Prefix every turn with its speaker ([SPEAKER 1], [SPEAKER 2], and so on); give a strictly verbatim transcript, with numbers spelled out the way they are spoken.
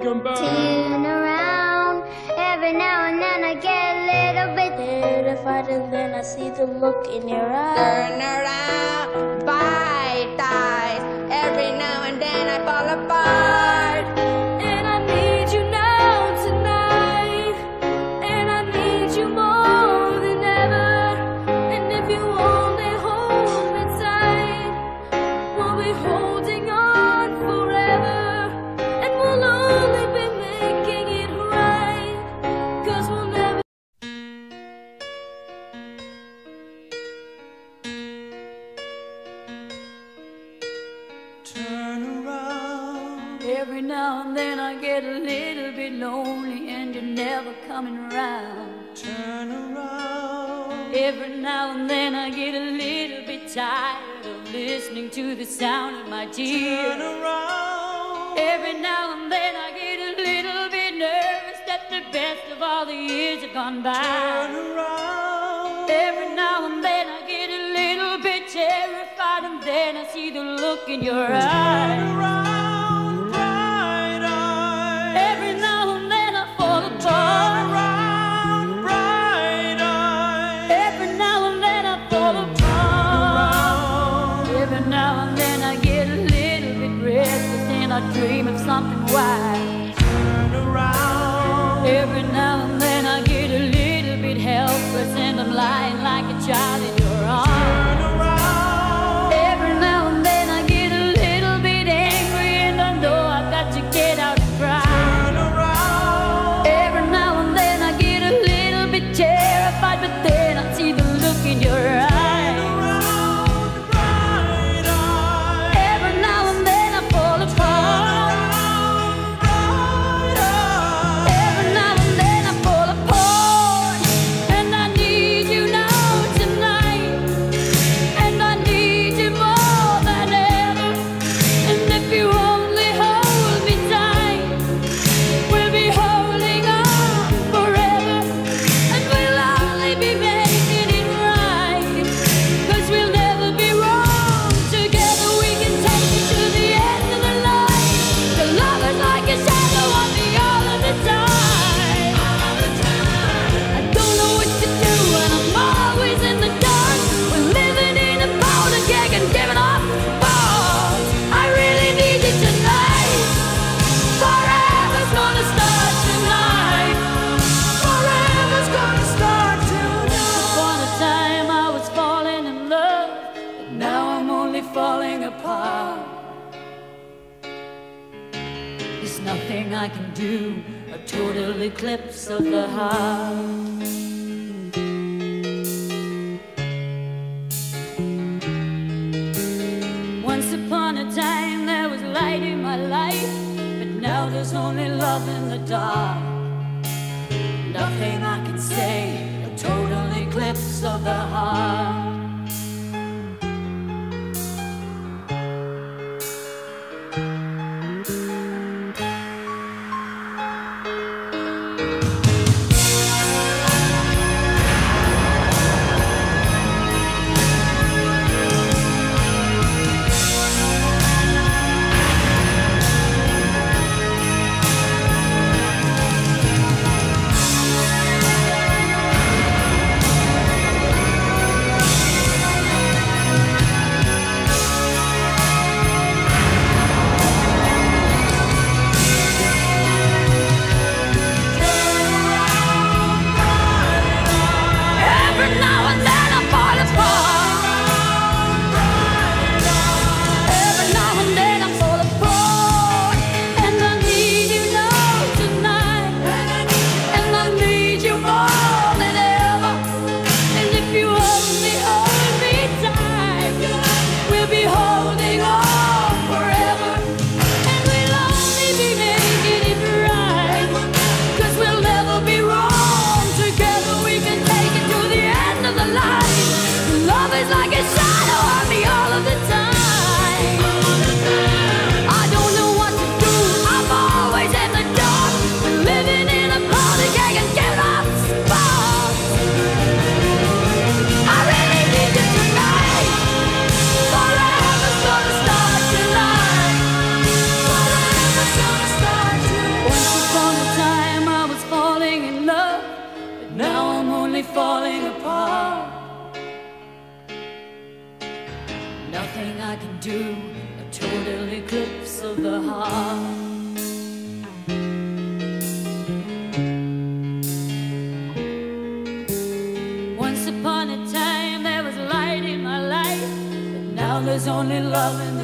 [SPEAKER 1] come back.
[SPEAKER 2] Turn around. Every now and then I get a little bit terrified, and then I see the look in your eyes.
[SPEAKER 3] Turn around, bite eyes. Every now and then I fall apart.
[SPEAKER 2] And I need you now tonight, and I need you more than ever. And if you only hold me tight, we'll be holding on forever, and we'll only be making it right, 'cause we'll never.
[SPEAKER 4] Turn around.
[SPEAKER 5] Every now and then I get a little bit lonely and you're never coming around.
[SPEAKER 4] Turn around.
[SPEAKER 5] Every now and then I get a little bit tired of listening to the sound of my tears.
[SPEAKER 4] Turn around.
[SPEAKER 5] Every now and then I get a little bit nervous that the best of all the years have gone by.
[SPEAKER 4] Turn around.
[SPEAKER 5] Every now and then I get a little bit terrified, and then I see the look in your eyes.
[SPEAKER 4] Turn around, bright eyes.
[SPEAKER 5] Every now and then I fall
[SPEAKER 4] Turn
[SPEAKER 5] apart.
[SPEAKER 4] around, bright eyes.
[SPEAKER 5] Every now and then I fall apart. Every now and then I get a little bit restless and I dream of something wise.
[SPEAKER 4] Turn around.
[SPEAKER 5] Every now and then I get a little bit helpless and I'm lying like a child in your arms.
[SPEAKER 4] Turn around.
[SPEAKER 5] Every now and then I get a little bit angry and I know I've got to get out and cry.
[SPEAKER 4] Turn around.
[SPEAKER 5] Every now and then I get a little bit terrified, but then I see the look in your eyes.
[SPEAKER 4] Around, bright eyes.
[SPEAKER 5] Every now and then I fall apart.
[SPEAKER 4] Around, bright eyes.
[SPEAKER 5] Every now and then I fall apart. And I need you now tonight, and I need you more than ever. And if you only hold me tight, we'll be holding on forever, and we'll only be making it right, 'cause we'll never be wrong. Together we can take it to the end of the line. The love is like a shadow on me all of the time. I don't know what to do and I'm always in the dark. We're living in a powder keg and giving off balls. I really need you tonight. Forever's gonna start tonight.
[SPEAKER 4] Forever's gonna start tonight.
[SPEAKER 5] Upon a time I was falling in love, but now I'm only falling apart. There's nothing I can do, a total eclipse of the heart. Once upon a time there was light in my life, but now there's only love in the dark. Nothing I can say, a total eclipse of the heart. do a total eclipse of the heart. Once upon a time there was light in my life, but now there's only love in